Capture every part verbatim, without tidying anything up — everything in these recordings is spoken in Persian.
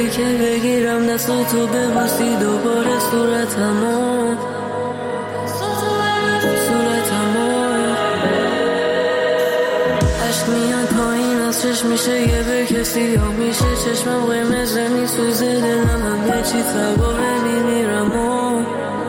شبی که بگیرم دستاتو ببوسی دوباره صورتمو صورتمو عشق میان پایین از چشم میشه یه به کسی یا میشه چشمم قرمزه میسوزه دلم همه چی تباهه میمیرم و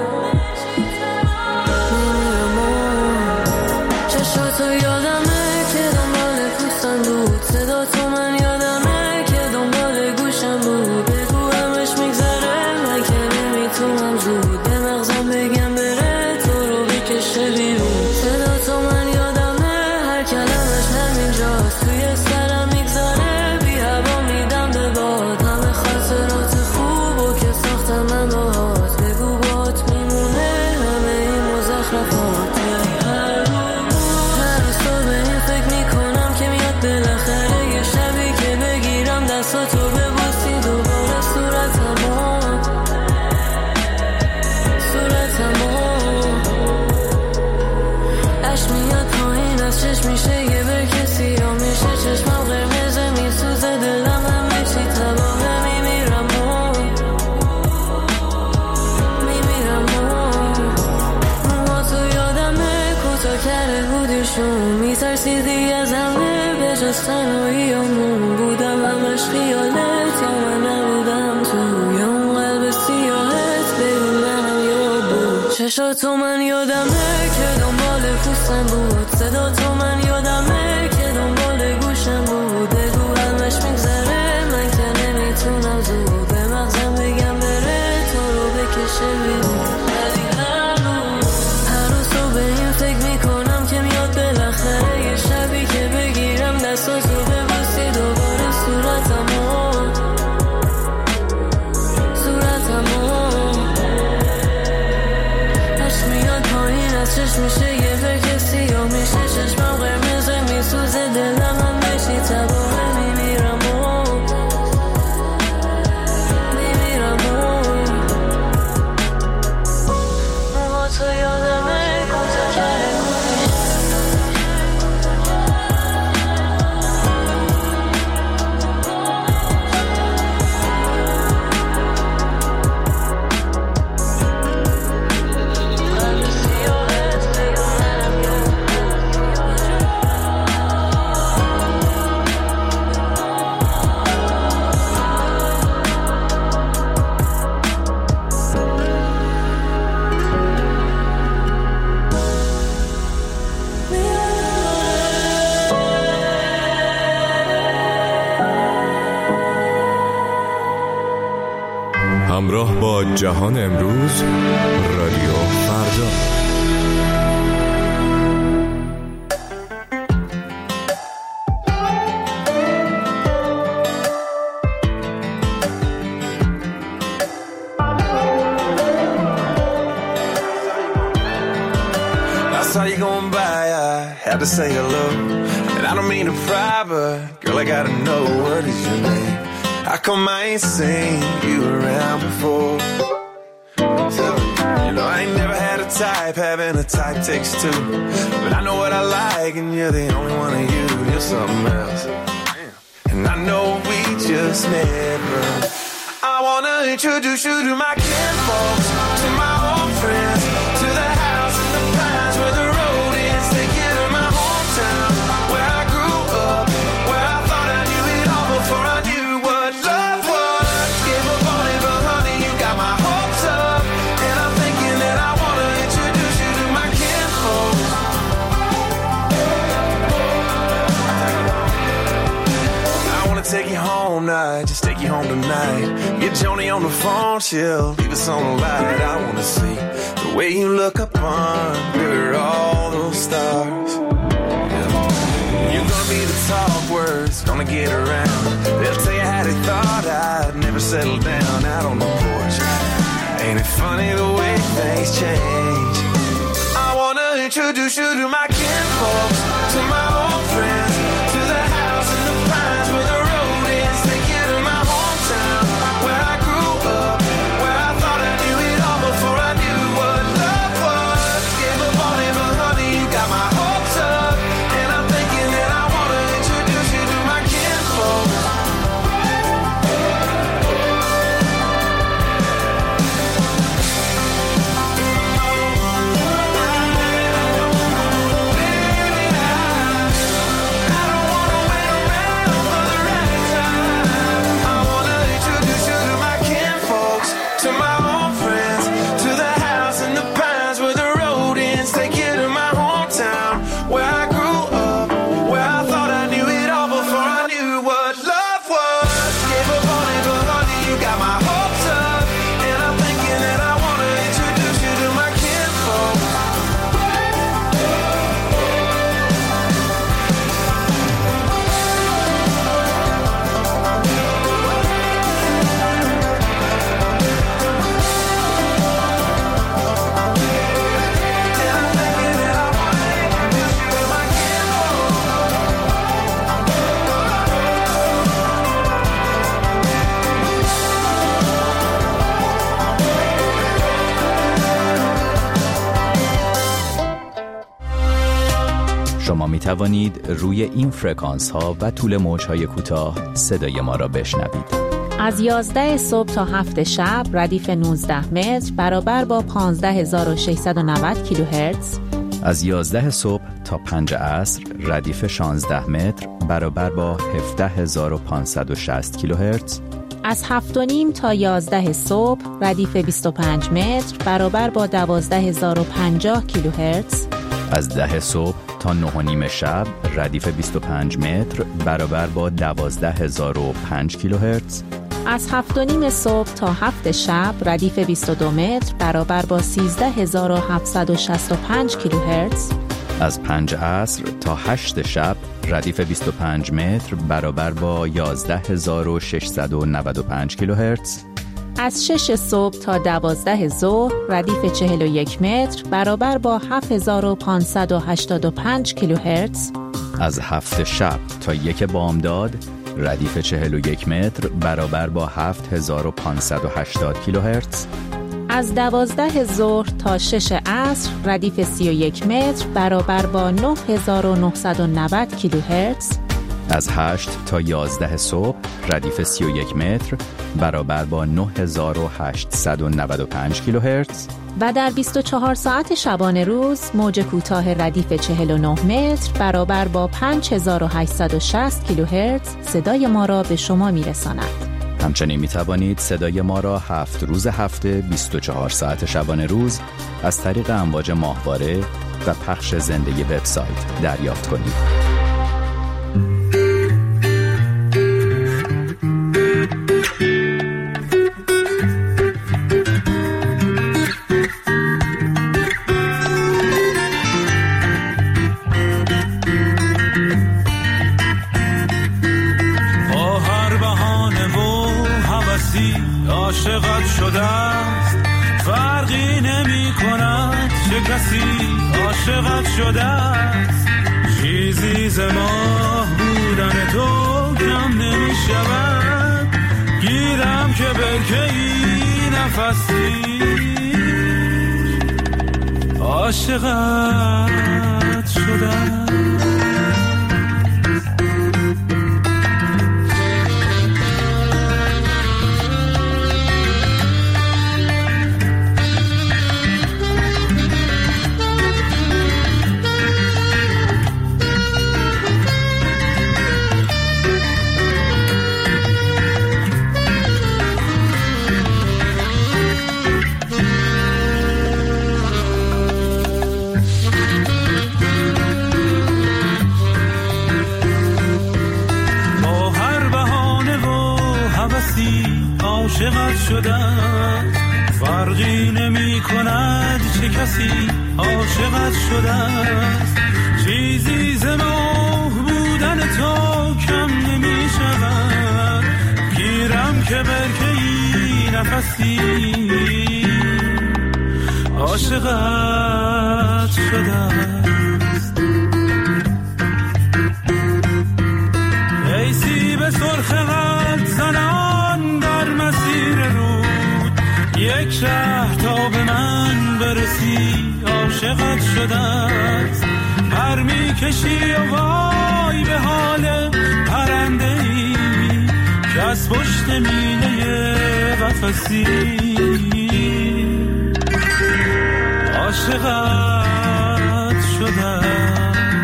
چشاتو یادمه که دنبال پوستم بود صدا تو من یادمه که دنبال گوشم بود بگو همش میگذره من که نمیتونم زود به مغزم بگم بره تو رو بکشه بیرون صدا تو من یادمه هر کلمش همینجاست توی سرم میگذره بی هوا میدم به باد همه خاطرات خوبو که ساختم من باهات بگو بات میمونه همه این مزخرفات بالاخره یه شبی که بگیرم دستاتو ببوسی دوباره صورتمو صورتمو عشق میاد پایین از چشم میشه یه بر کسی یا میشه چشمم قرمزه میسوزه دلم همه چی تباهه میمیرم و میمیرم و موهاتو یادمه کوتا کرده بودیشون میترسیدی از همه جز تنهاییامون بودم همش خیالت یا من نبودم تو یا اون قلب سیاهت بگو منم یا بود چشاتو من یادمه که دنبال پوستم بود صدا تو من یادمه که دنبال گوشم بود بگو همش میگذره من که نمیتونم زود به مغزم بگم بره تو رو بکشه بیرون هر روز تو به این فکر میکنم که میاد بالاخره یه شبی که بگیرم دستاتو ببوسی دوباره صورتمو صورتمو عشق میاد پایین از چشم میشه یه بر کسی یا میشه چشمم قرمزه میسوزه دلم همه چی تباهه میمیرم و میمیرم و موهاتو یادمه کوتا کرده همراه با جهان امروز رادیو فردا. I saw you going by, I had to say hello. And I don't mean to pry, but girl, I gotta know, what is your name? How come I ain't seen you around before? You know, I ain't never had a type, having a type takes two. But I know what I like, and you're the only one of you. You're something else. And I know we just never. I wanna introduce you to my kinfolks, to my old friends, to the house in the pines where the road is. Take you to my hometown, where I grew up, where I thought I knew it all before I knew what love was. Give up on it, but honey, you got my hopes up. And I'm thinking that I wanna introduce you to my kinfolks. I wanna take you home night, just take you home tonight. Get Joni on the phone, she'll leave us on the light. I wanna see the way you look up under all those stars. Yeah. You're gonna be the talk words, gonna get around. They'll tell you how they thought I'd never settle down out on the porch. Ain't it funny the way things change? I wanna introduce you to my kinfolks, to my old friends, to the house in the pines where the road is. Take you to my hometown, where I grew up, where I thought I knew it all before I knew what love was. Give up on it, but honey, you got my hopes up. And I'm thinking that I wanna introduce you to my kinfolks. شما می توانید روی این فرکانس ها و طول موج های کوتاه صدای ما را بشنوید. از یازده صبح تا هفت شب ردیف نوزده متر برابر با پانزده هزار و ششصد و نود کیلوهرتز. از یازده صبح تا پنج عصر ردیف شانزده متر برابر با هفده هزار و پانصد و شصت کیلوهرتز. از هفت و نیم تا یازده صبح ردیف بیست و پنج متر برابر با دوازده هزار و پنجاه کیلوهرتز. از ده صبح تا نه و نیم شب ردیف بیست و پنج متر برابر با دوازده هزار و پنج کیلوهرتز. از هفت و نیم صبح تا هفت شب ردیف بیست و دو متر برابر با سیزده هزار و هفتصد و شصت و پنج کیلوهرتز. از پنج عصر تا هشت شب ردیف بیست و پنج متر برابر با یازده هزار و ششصد و نود و پنج کیلوهرتز. از شش صبح تا دوازده ظهر ردیف چهل و یک متر برابر با هفت هزار و پانصد و هشتاد و پنج کیلوهرتز. از هفت شب تا یک بامداد ردیف چهل و یک متر برابر با هفت هزار و پانصد و هشتاد کیلوهرتز. از دوازده ظهر تا شش عصر ردیف سی و یک متر برابر با نه هزار و نهصد و نود کیلوهرتز. از هشت تا یازده صبح ردیف سی و یک متر برابر با نه هزار و هشتصد و نود و پنج کیلوهرتز. و در بیست و چهار ساعت شبانه روز موج کوتاه ردیف چهل و نه متر برابر با پنج هزار و هشتصد و شصت کیلوهرتز صدای ما را به شما میرساند. همچنین می توانید صدای ما را هفت روز هفته بیست و چهار ساعت شبانه روز از طریق امواج ماهواره و پخش زنده وبسایت دریافت کنید. عاشقت شده است فرقی نمی کند چه کسی عاشقت شده است. چیزی ز ماه بودن تو کم نمی شود. گیرم که برکه‌ای نفسی عاشقت شده است. عاشقت شده فرقی نمی کند چه کسی عاشقت شده است. چیزی ز ماه بودن تو کم نمی شود. گیرم که برکه‌ای نفسی عاشقت شده است. ای سیب سرخ قد زنان در مسیر رود یک شهر تا به من برسی عاشقت شده است. پر می کشی و وای به حال پرنده ای که از پشت میله قفسی عاشقت شده است.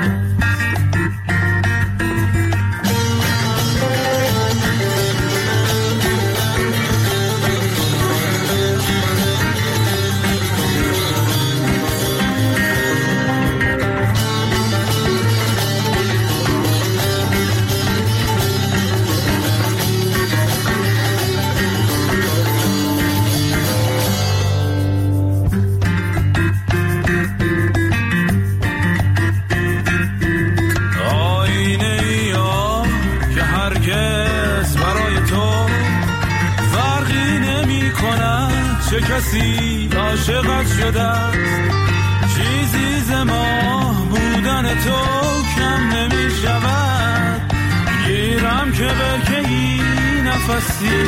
چه کسی عاشقت شده است. چیزی ز ماه بودن تو کم نمی شود. گیرم که برکه‌ای نفسی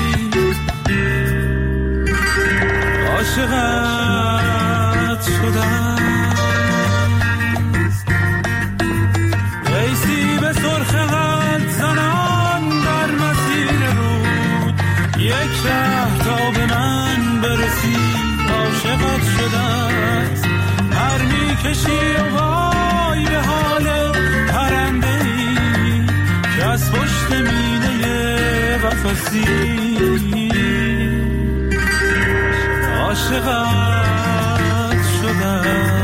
عاشقت شده است. کسی عاشقت شده است. پر میکشی و وای به حال پرنده‌ای که از پشت مینه قفسی عاشقت شده است.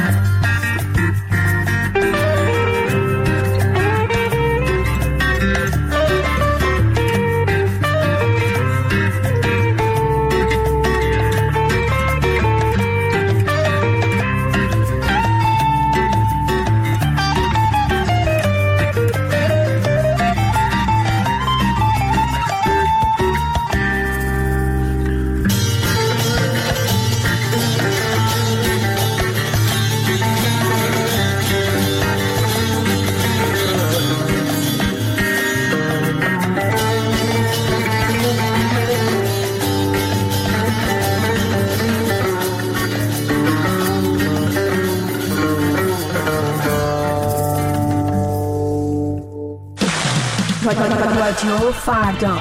رادیو فردا.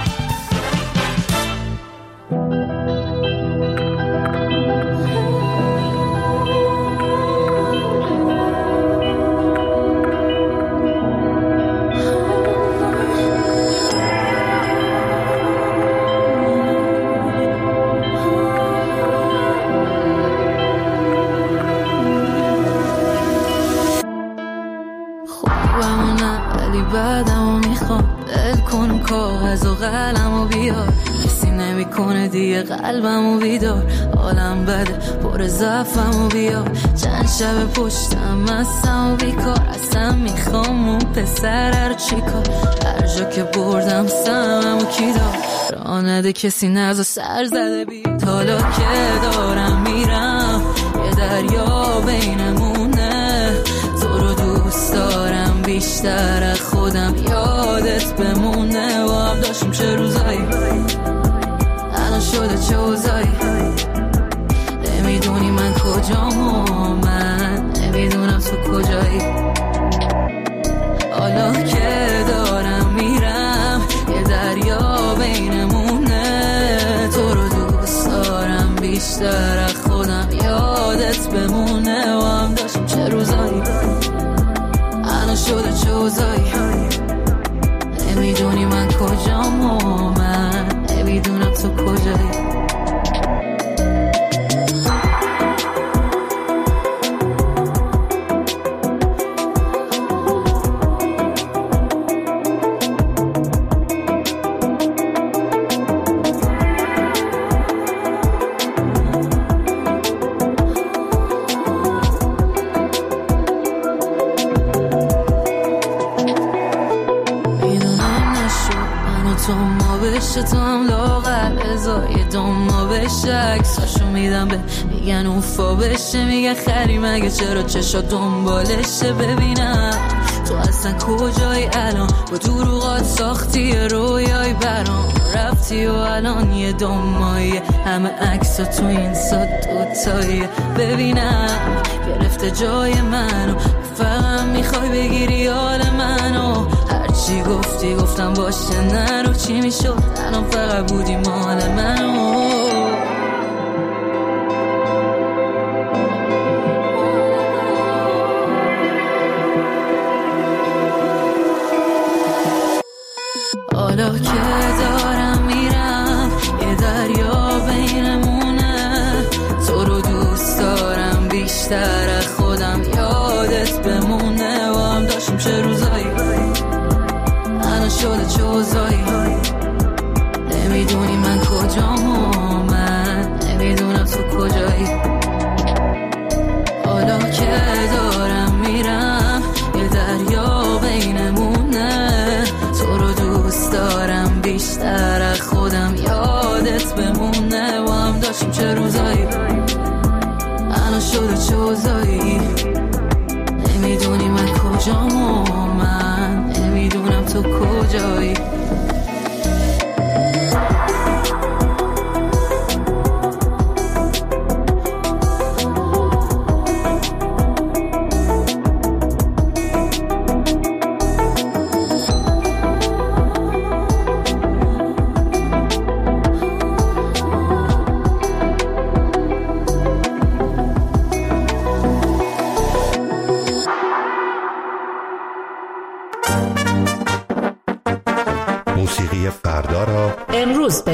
بعدمو میخوام ال کن کاغذ و قلمو بیار، کسی نمیکنه دیگه قلبمو بیدار، حالم بده پر ضعفمو بیار، چند شب پشتم مستم و بیکار، اصلا میخوام اون پسر رو چیکار، هر جا که بردم سممو کی دار، راه نده کسی نزا سر زده بید، حالا که دارم میرم یه دریا بینمونه، تو رو دوست دارم بیشتر از خودم، یادت بمونه و هم داشتیم چه روزایی، الان شده چه اوزایی، نمیدونی من کجام و من نمیدونم تو کجایی، حالا که دارم میرم یه دریا بینمونه، تو رو دوست دارم بیشتر از خودم، یادت بمونه و هم داشتیم چه روزایی، الان شده چه اوزایی، نمیدونی من کجام و من نمیدونم تو کجایی. تو هم لاغر ازای دوما بشه، عکساشو میدم به میگن اوفا بشه، میگن خری مگه چرا چشا دنبالشه، ببینم تو اصلا کجایی الان، با دروغات ساختی رویای برام، رفتی و الان یه دومایی، همه عکسا تو این ساد دوتایی، ببینم گرفته جای منو، فقط میخوای بگیری حال منو، چی گفتی گفتم باشه نرو، چی میشد الان فقط بودی مال منو، حالا که دارم میرم یه دریا بینمونه، تو رو دوست دارم بیشتر از خودم، یادت بمونه و هم داشتیم چه روزایی، شده چه اوزایی، نمیدونی من کجام و من نمیدونم تو کجایی، حالا که دارم میرم یه دریا بینمونه، تو رو دوست دارم بیشتر از خودم، یادت بمونه و هم داشتیم چه روزایی، الان شده چه اوزایی، نمیدونی من کجام و من نمیدونم تو کجایی.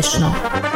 بشنو.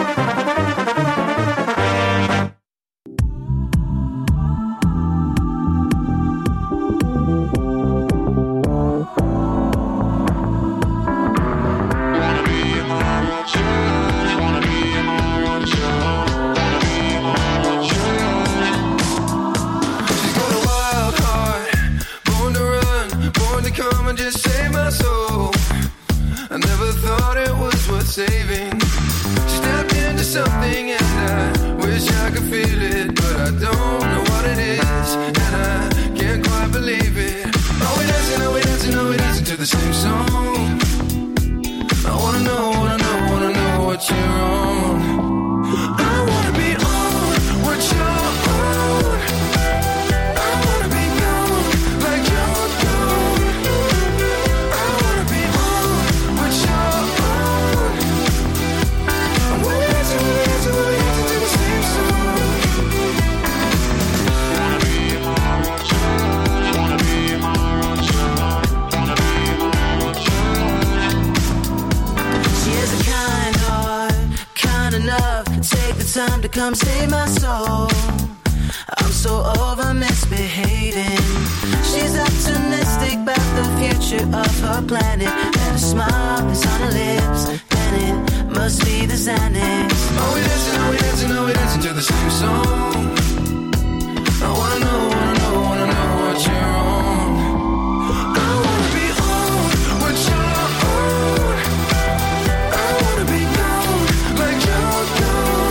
Time to come save my soul. I'm so over misbehaving. She's optimistic about the future of her planet, and a smile is on her lips, and it must be the Xanax. Oh, we dancing, oh, we dancing, oh, we dancing to the same song. I wanna know, wanna know, wanna know what you're on. I wanna be on what you're on. I wanna be gone like you're gone.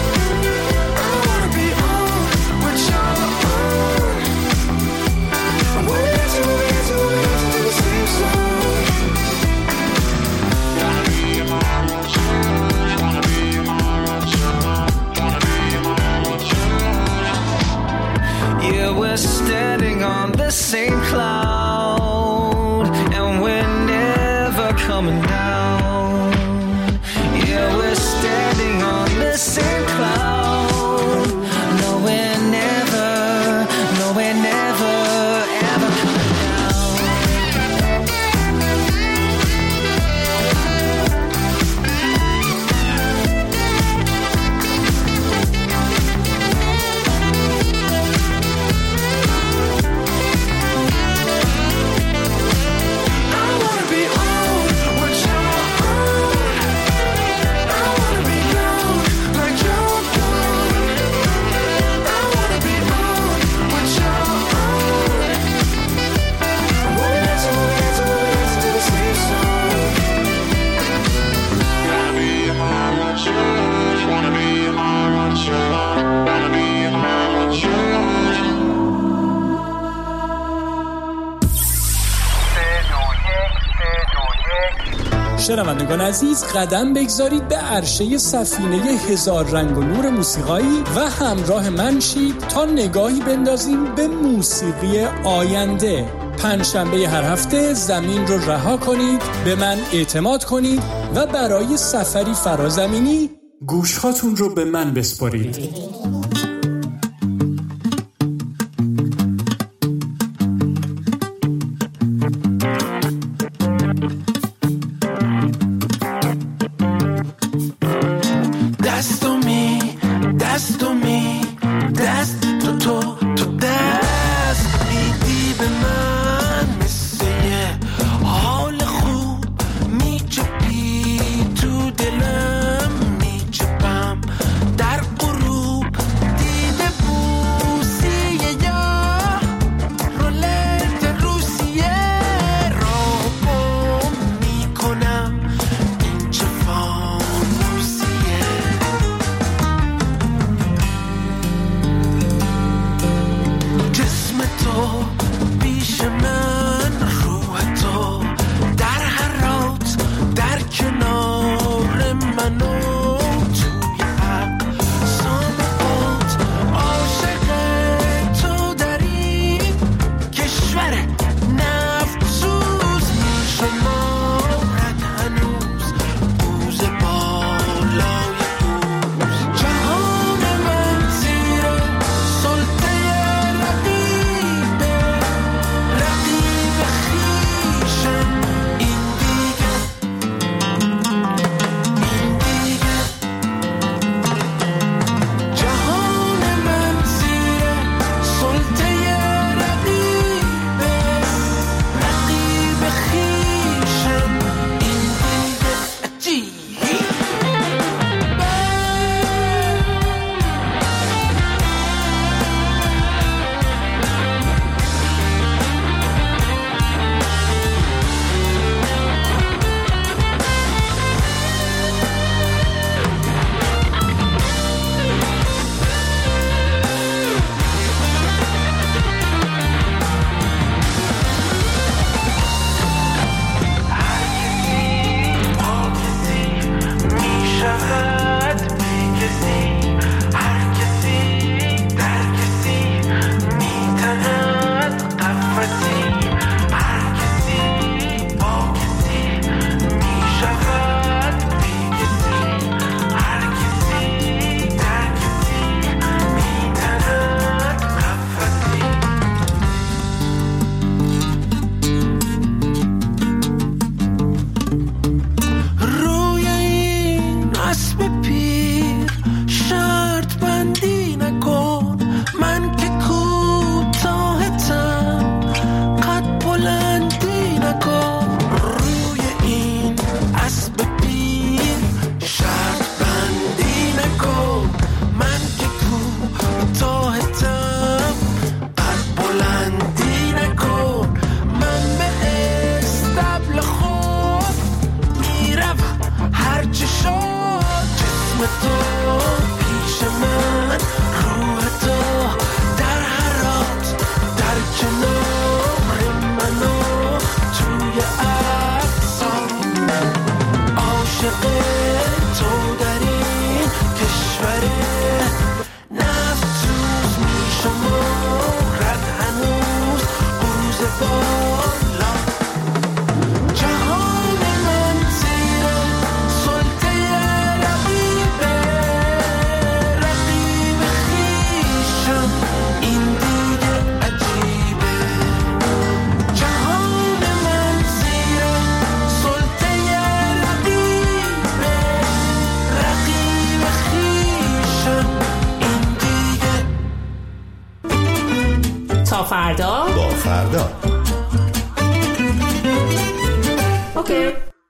We're standing on the same cloud, and we're never coming down. Yeah, we're standing on the same cloud. No, we're never, no, we're never, ever coming شنوندگان عزیز، قدم بگذارید به عرشه سفینه هزار رنگ و نور موسیقایی و همراه من شید تا نگاهی بندازیم به موسیقی آینده. پنجشنبه هر هفته زمین رو رها کنید، به من اعتماد کنید و برای سفری فرازمینی گوشهاتون رو به من بسپارید. تا فردا با فردا. اوکی.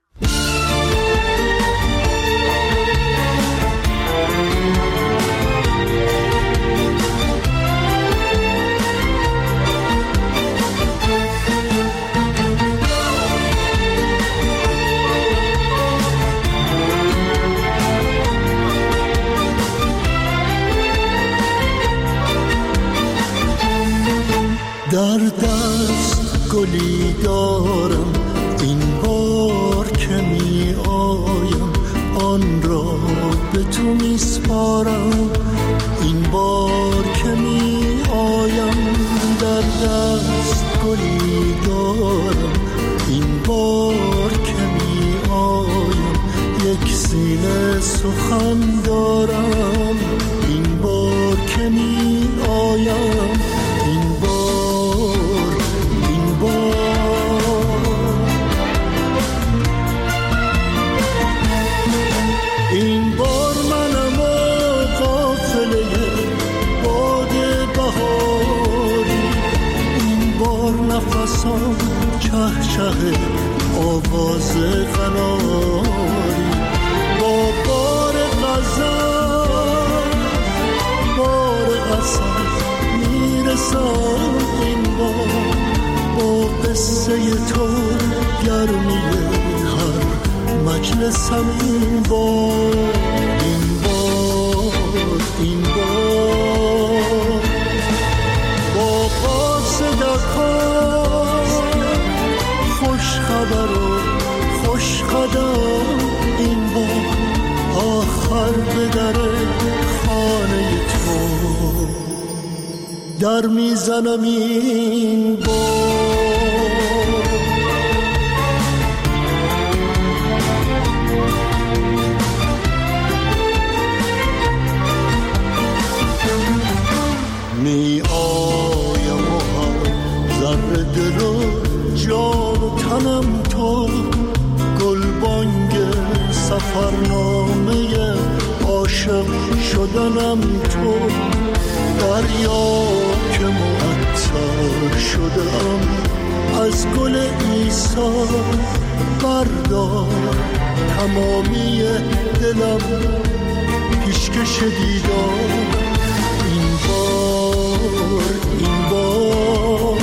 در دست گلی دارم، این بار که می آیم آن را به تو می سپارم. این بار که می آیم در دست گلی دارم، این بار که می آیم یک سینه سخن دارم. این بار که می آیم، این بار این بار این بار منم و قافله باد بهاری. این بار نفسم چه چه آواز قناری. با بار غزل بار قصد میرسم. این بار با قصه تو گرمی هر مجلسم. این بار این بار این بار با قاصدکان خوش خبر و خوش قدم. این بار آخر به در خانه تو در میزنم. این بار می آیم و هر ذره دل و جان و تنم تو. گلبانگ سفرنامه عاشق شدنم تو. دریا که معطر شدم از گل عیسی. بردار تمامی دلم پیشکش دیدار. این بار این بار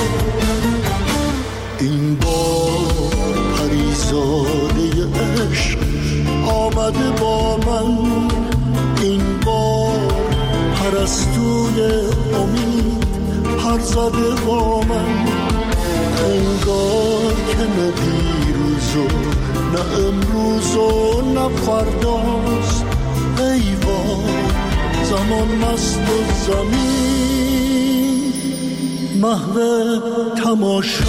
این بار پریزاده عشق آمده با من. این بار پرستوی امید پر زده با من. انگار که نه دیروز و نه امروز و نه فرداست. ای وای زمان مست و زمین محو تماشاست.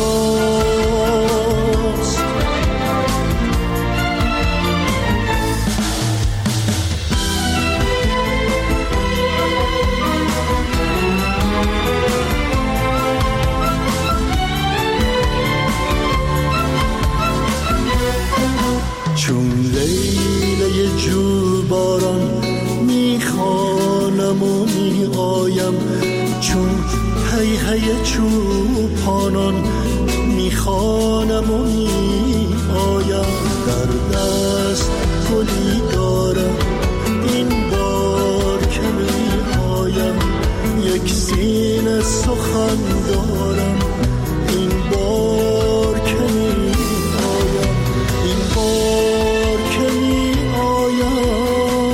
چون لیله جو باران میخوانم و می آیم. چون هی هی چوپانان میخوانم و می آیم. در دست گلی دارم، این بار که می آیم یک سینه سخن دارم. این بار که می آیم، این بار که می آیم.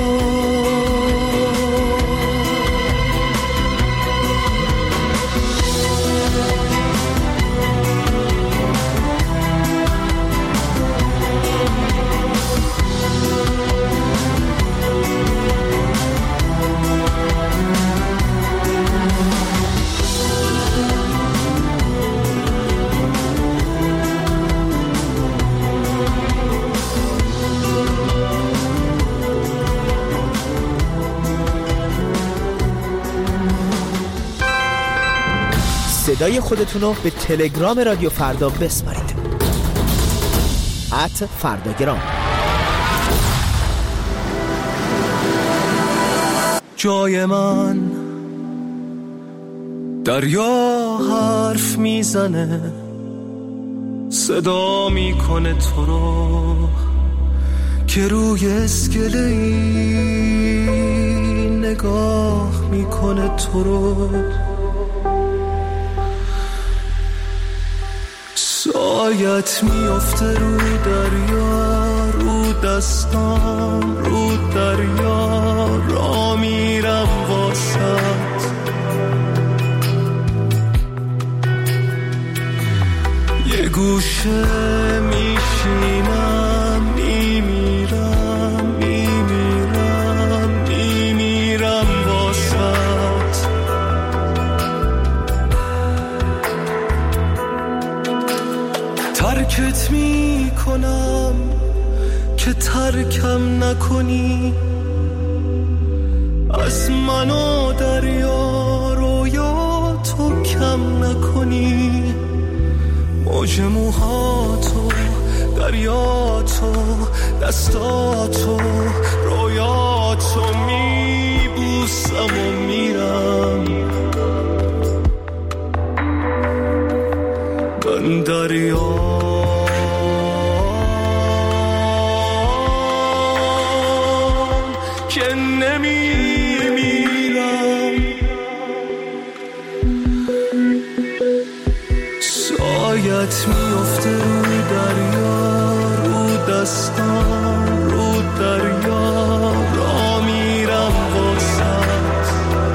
صدای خودتون رو به تلگرام رادیو فردا بسپارید. ات فرداگرام. جای من دریا حرف میزنه، صدا میکنه تو رو که روی اسکله‌ای نگاه میکنه تو رو. سایت میافته رو دریا، رو دستام رو دریا، را میرم واسط. یه گوشه میشینم، میمیرم میمیرم میمیرم واسط. ترکت میکنم که ترکم نکنی، از من و دریا رویا تو کم نکنی. موج موهاتو، دریاتو، دستاتو، رویاتو میبوسم و میرم. من دریا که نمیمیرم. سایت میفته رو دریا، رو دستان رو دریا، را میرم واسط.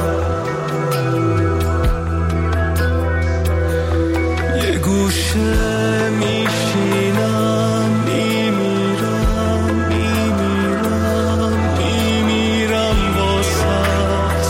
یه گوشه میشینم، میمیرم میمیرم میمیرم واسط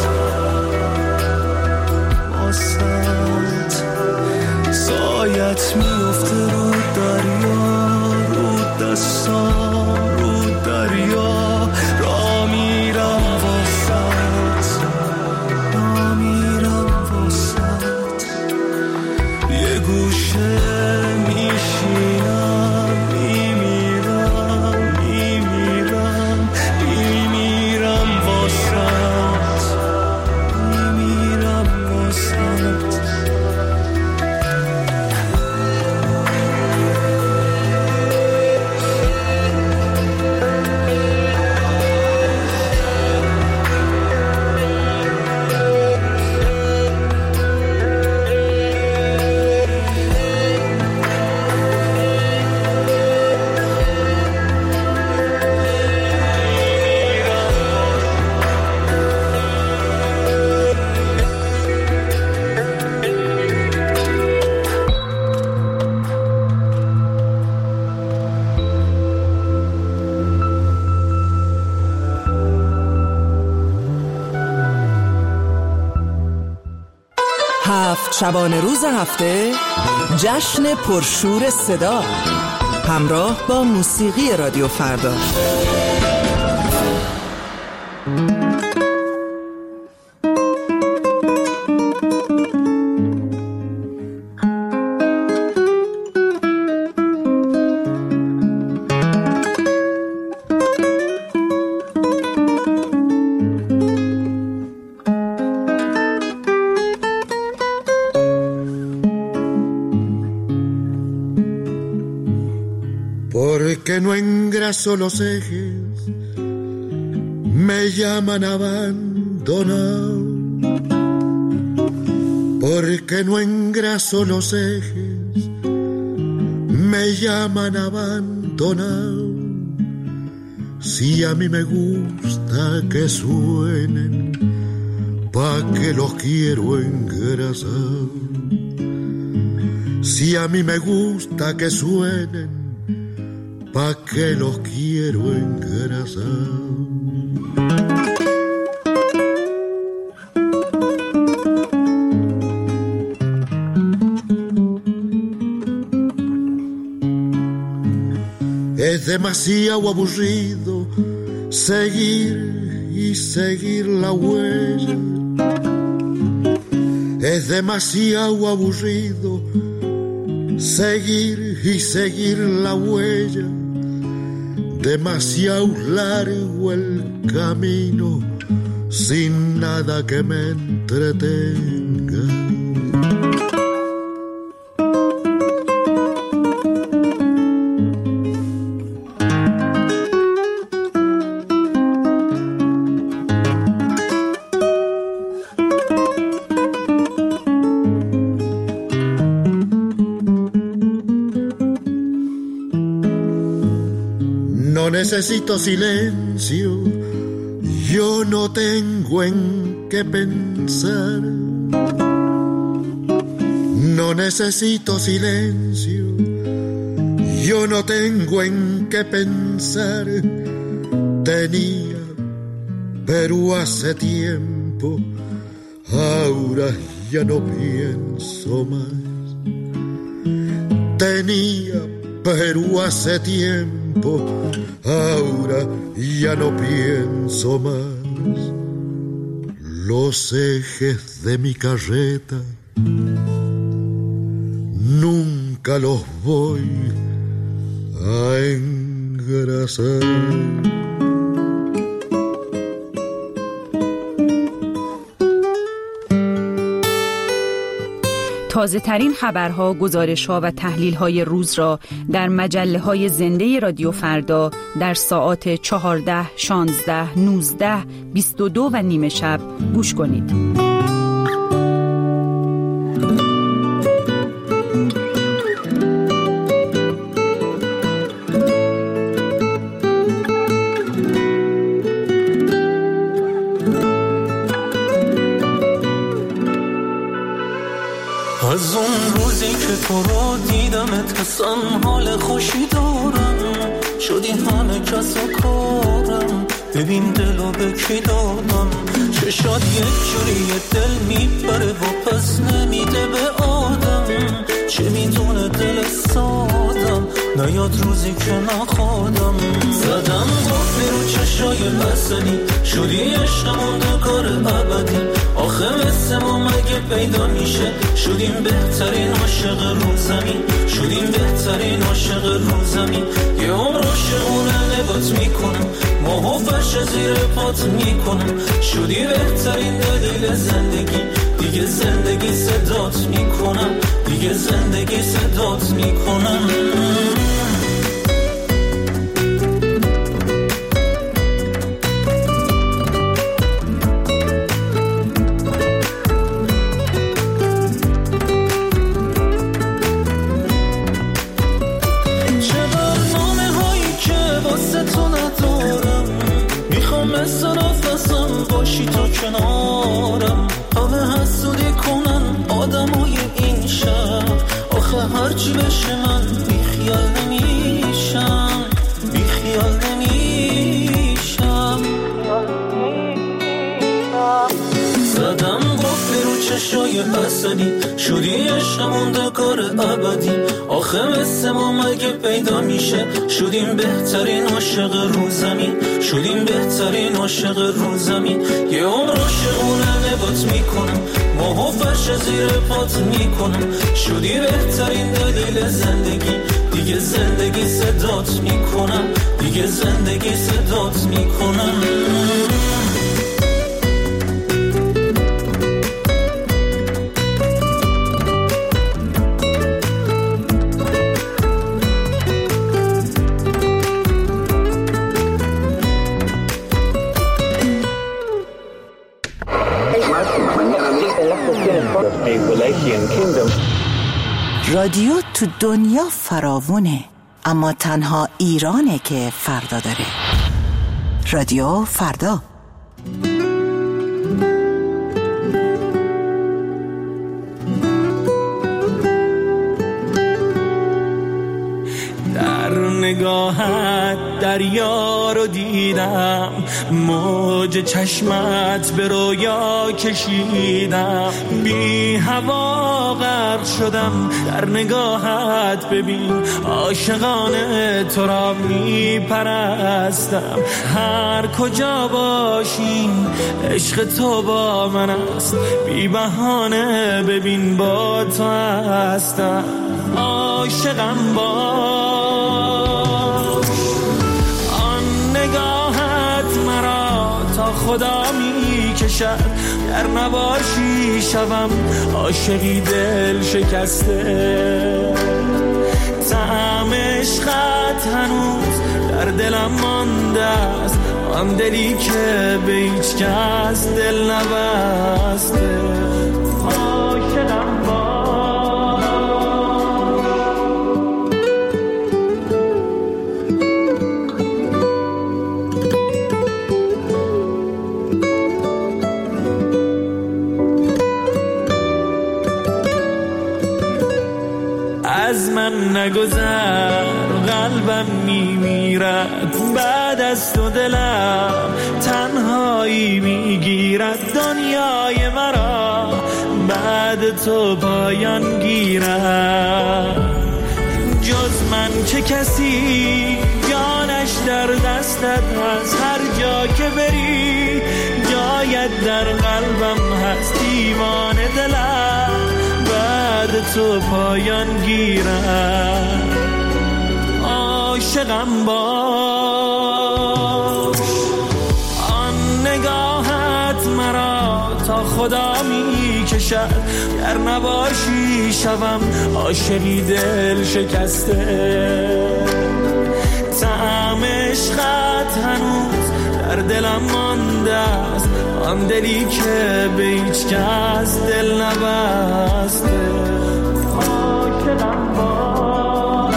واسط. سایت میفته رو دریا، رو دستان رو دریا، را میرم واسط را میرم واسط. یه گوشه میشینم، میمیرم میمیرم میمیرم واسط میمیرم واسط. هفت شبانه روز هفته، جشن پرشور صدا، همراه با موسیقی رادیو فردا. Porque no engraso los ejes, me llaman abandonado. Porque no engraso los ejes, me llaman abandonado. Si a mí me gusta que suenen, pa' que los quiero engrasar. Si a mí me gusta que suenen, pa' que los quiero engrasar. Es demasiado aburrido seguir y seguir la huella. Es demasiado aburrido seguir y seguir la huella. Demasiado largo el camino sin nada que me entretenga. necesito silencio, yo no tengo en qué pensar. No necesito silencio, yo no tengo en qué pensar. Tenía, pero hace tiempo, ahora ya no pienso más. Tenía, pero hace tiempo, ahora ya no pienso más. Los ejes de mi carreta nunca los voy a engrasar. تازه ترین خبرها، گزارش‌ها و تحلیل‌های روز را در مجله‌های زنده رادیو فردا در ساعات چهارده، شانزده، نوزده، بیست و دو و نیمه شب گوش کنید. از اون روزی که تو رو دیدمت حسن حال خوشی دارم، شدی همه کس و کارم، ببین دلو به کی دادم، چشات یک جوری دل میبره و پس نمیده به آدم، چه میدونه دل سادم، نیاد روزی که نخوادم، زدم قفلی رو چشای بسنی، شدی عشقمون دکار ابدی، آخه مثل ما مگه پیدا میشه، شدیم بهترین عاشق رو زمین، شدیم بهترین عاشق رو زمین، یه عمر عاشقونه نگات میکنم، ماهو فرش زیر پات میکنم، شدی بهترین دلیل زندگی، دیگه زندگی صدات میکنم، دیگه زندگی صدات میکنم. باشی تا کنارم، همه حسودی کنن آدمای این شهر، آخه هرچی بشه من بیخیال نمیشم، بیخیال نمیشم، زدم قفلی رو چشای اسدی، شدی عشقمون دکار ابدی، آخه مثل ما مگه پیدا میشه، شدیم بهترین عاشق رو زمین، شدیم بهترین عاشق رو زمین، یه عمر عاشقونه نگات میکنم، ماهو فرش زیر پات میکنم، شدی بهترین دلیل زندگی، دیگه زندگی صدات میکنم، دیگه زندگی صدات میکنم. رادیو تو دنیا فراوونه، اما تنها ایرانه که فردا داره. رادیو فردا. نگاهت دریا رو دیدم، موج چشمت به رویا کشیدم، بی هوا غرق شدم در نگاهت، ببین عاشقانه تو را می پرستم، هر کجا باشیم عشق تو با من است، بی بهانه ببین با تو هستم، عاشقم باش، آن نگاهت مرا تا خدا می کشد، در نباشی شوم عاشقی دل شکسته، طعم عشقت هنوز در دلم مانده است، آن دلی که به هیچ کس دل نبسته، عاشقم باش. من نگذر قلبم میمیرد، بعد از تو دلم تنهایی میگیرد، دنیای مرا بعد تو پایان گیرد. جز من چه کسی جانش در دستت هست، هر جا که بری جایت در قلبم هست، دیوان دلم بعد تو پایان گیرد. عاشقم باش، آن نگاهت مرا تا خدا می کشد، گر نباشی شوم عاشقی دل شکسته. طعم عشقت هنوز در دلم مانده است، آن دلی که به هیچ کس دل نبسته. عاشقم باش،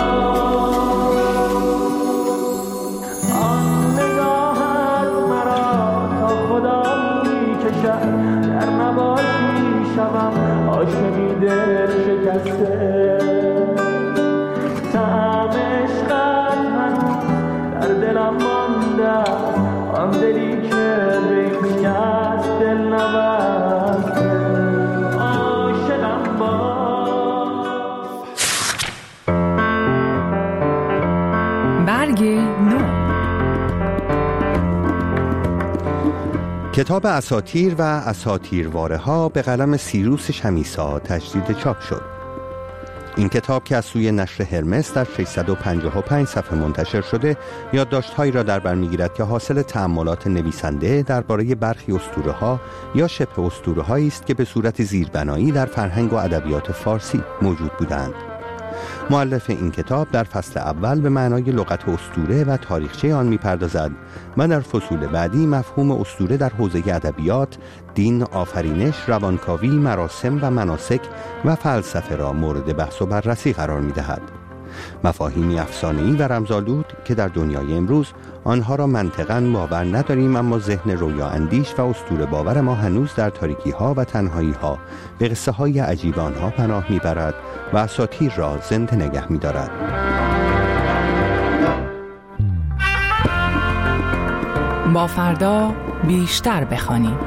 آن نگاهت مرا تا خدا می کشد، گر نباشی شوم عاشقی دل شکسته. طعم عشقت هنوز در دلم مانده است، آن دلی که به هیچ کس دل نبسته. عاشقم باش. برگ نو. کتاب اساطیر و اساطیرواره ها به قلم سیروس شمیسا تجدید چاپ شد. این کتاب که از سوی نشر هرمس در ششصد و پنجاه و پنج صفحه منتشر شده، یادداشت‌هایی را در بر می‌گیرد که حاصل تأملات نویسنده درباره برخی اسطوره‌ها یا شبه اسطوره‌هایی است که به صورت زیربنایی در فرهنگ و ادبیات فارسی موجود بودند. مؤلف این کتاب در فصل اول به معنای لغت اسطوره و تاریخچه آن می‌پردازد و در فصول بعدی مفهوم اسطوره در حوزه ادبیات، دین، آفرینش، روانکاوی، مراسم و مناسک و فلسفه را مورد بحث و بررسی قرار می‌دهد. مفاهیمی افسانه‌ای و رمزآلود که در دنیای امروز آنها را منطقاً باور نداریم، اما ذهن رویا اندیش و اسطوره باور ما هنوز در تاریکی‌ها و تنهایی‌ها به قصه‌های عجیب آنها پناه می‌برد و اساطیر را زنده نگه می‌دارد. با فردا بیشتر بخوانیم.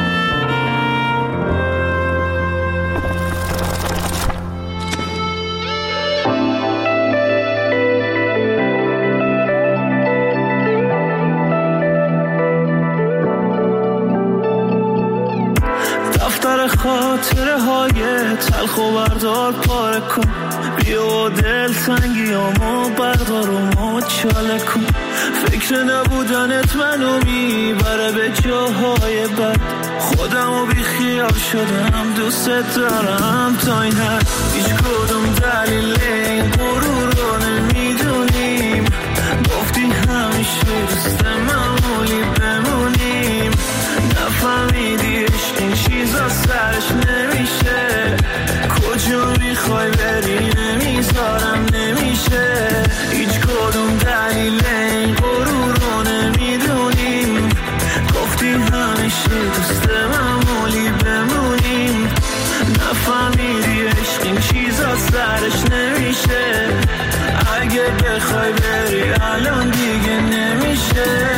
خاطره های تلخ و بردار پاره کن، بیا دل تنگیامو بردار و مچاله کن. فکر نبودنت منو میبره به جاهای بد، خودمو بی خیال شدم، دوست دارم تا این حد. هیچ کدوم دلیل این غرور رو نمیدونیم، گفتی همیشه دوست معمولی بمونیم. نفهمیدی عشق این چیزا سرش نمیشه، کجا میخوای بری نمیذارم نمیشه. هیچ کدوم دلیل این غرور رو نمیدونیم، گفتی همیشه دوست معمولی بمونیم. نفهمیدی عشق این چیزا سرش نمیشه، اگه بخوای بری الان دیگه نمیشه.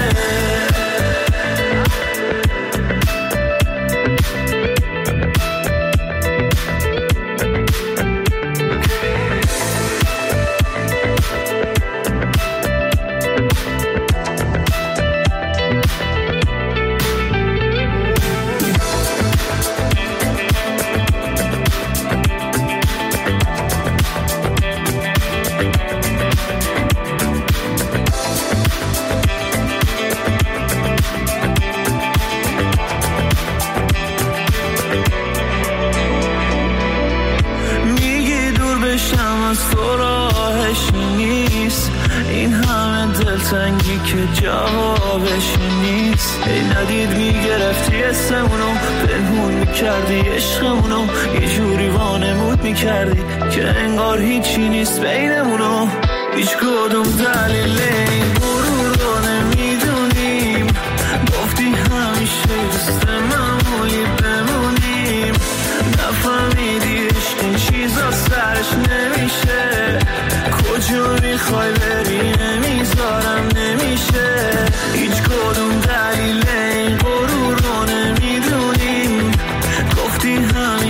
که جوابش نیست. ای ندید میگرفتی اسمونو، پنهون میکردی عشقمونو، یه جوری وانمود میکردی که انگار هیچی نیست بینمونو. هیچ کدوم دلیل این غرور رو نمیدونیم، گفتی همیشه دوست معمولی بمونیم. نفهمیدی عشق این چیزا سرش نمیشه،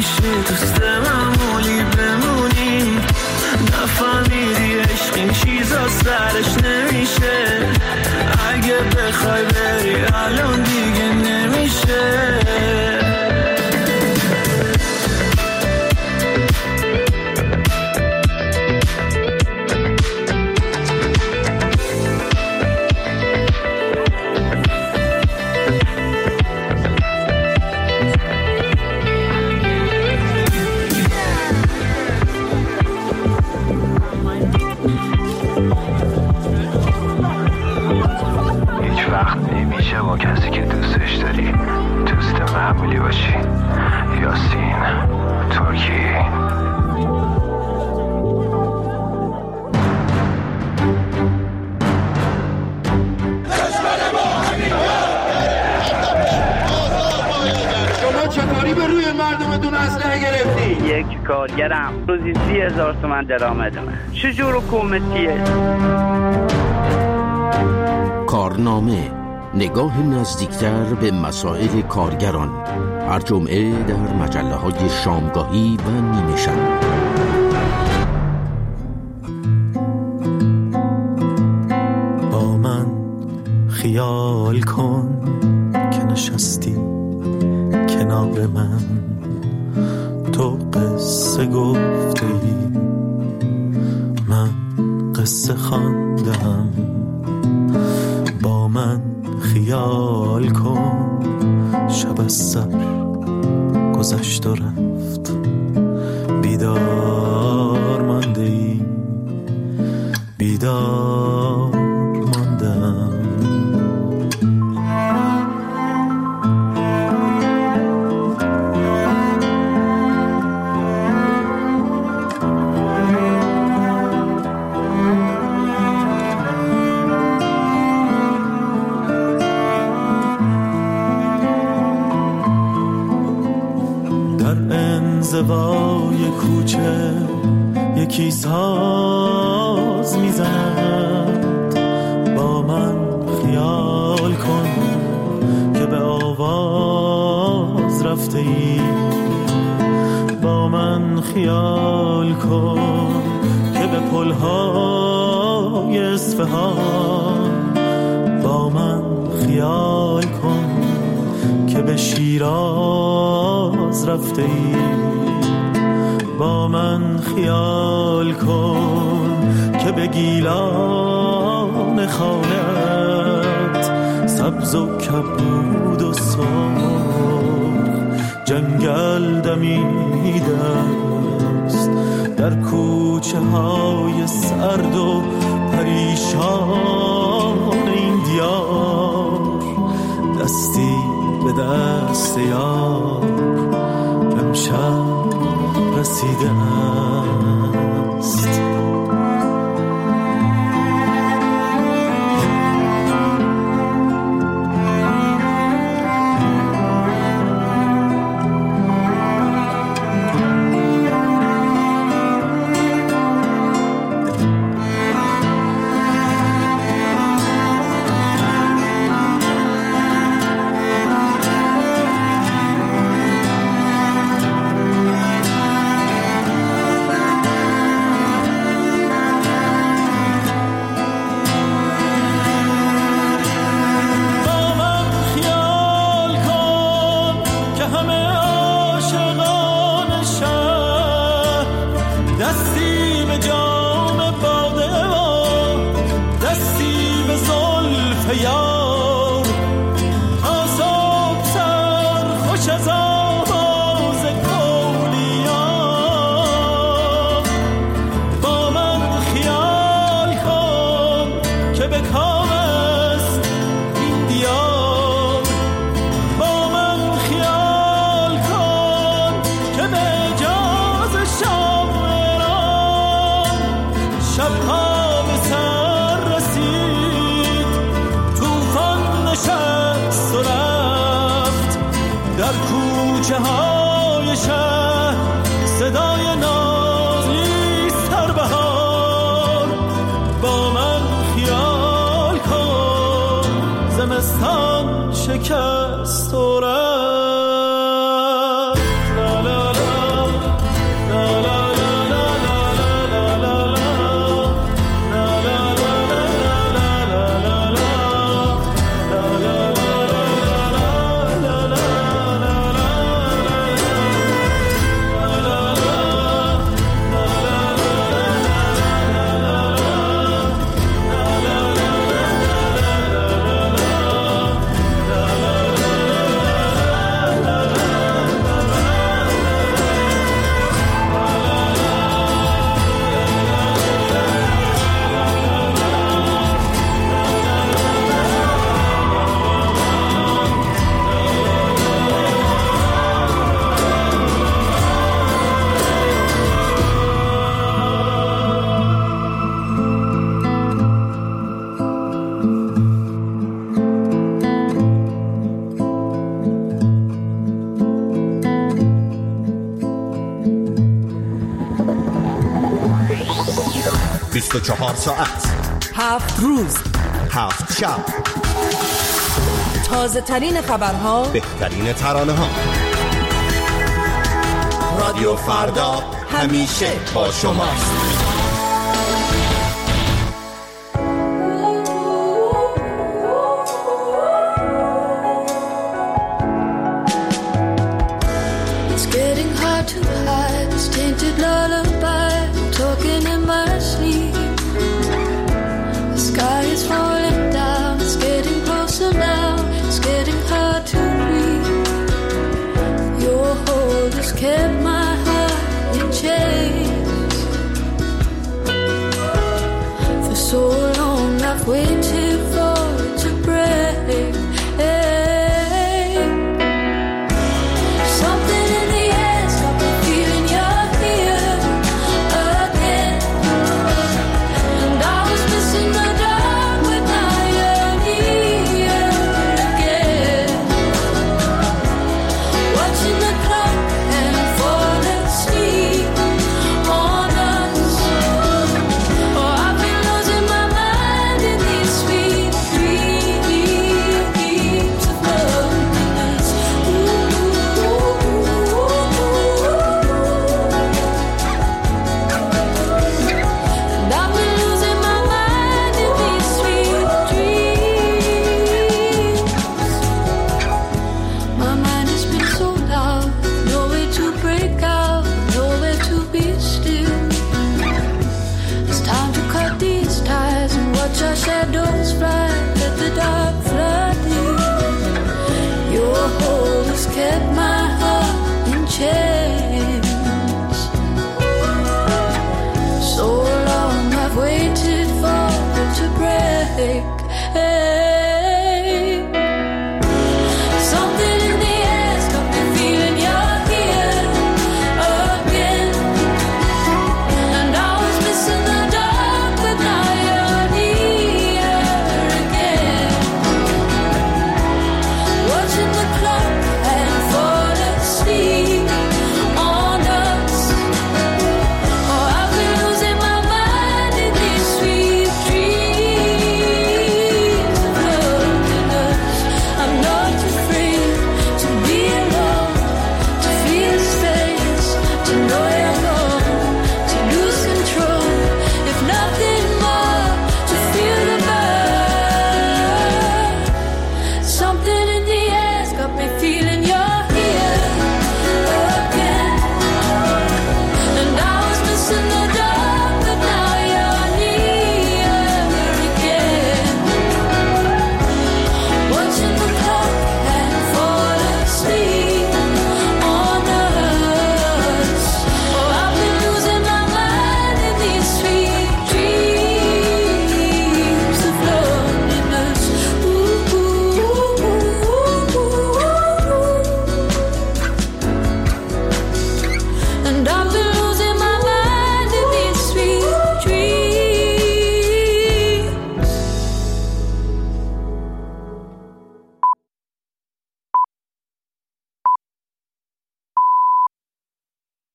نمیشه دوست معمولی بمونیم، نفهمیدی عشق این چیزا سرش نمیشه، اگه بخوای بری الان دیگه نمیشه. با کسی که دوستش داری دوست معمولی باشی. یاسین ترکی. شما چطوری به روی مردمتون اسلحه گرفتی؟ یک کارگرم روزی سی هزار تومن درآمدمه. چجور حکومتیه؟ کارنامه، نگاه نزدیکتر به مسائل کارگران، هر جمعه در مجله های شامگاهی و نیمه شب. با من خیال کن که نشستی کنار من، تو قصه گفته ای من قصه خواندم. با من خیال کن شب از سر گذشت و رفت، بیدار مانده ای بیدار ماندم. زوای کوچه یکی ساز میزند، با من خیال کن که به آواز رفته ای. با من خیال کن که به پلهای اصفهان، با من خیال کن که به شیراز رفته ای. با من خیال کن که به گیلان خانت سبز و کبود و سرخ جنگل دمیده است، در کوچه های سرد و پریشان این دیار، دستی به دست یار امشب رسیده است. بیست و چهار ساعت، هفت روز، هفت شب، تازه ترین خبرها، بهترین ترانه ها. رادیو فردا همیشه با شماست. It's getting hard to hide this tainted lullaby, talking in my sleep. The sky is falling down, it's getting closer now, it's getting hard to breathe. Your hold has kept me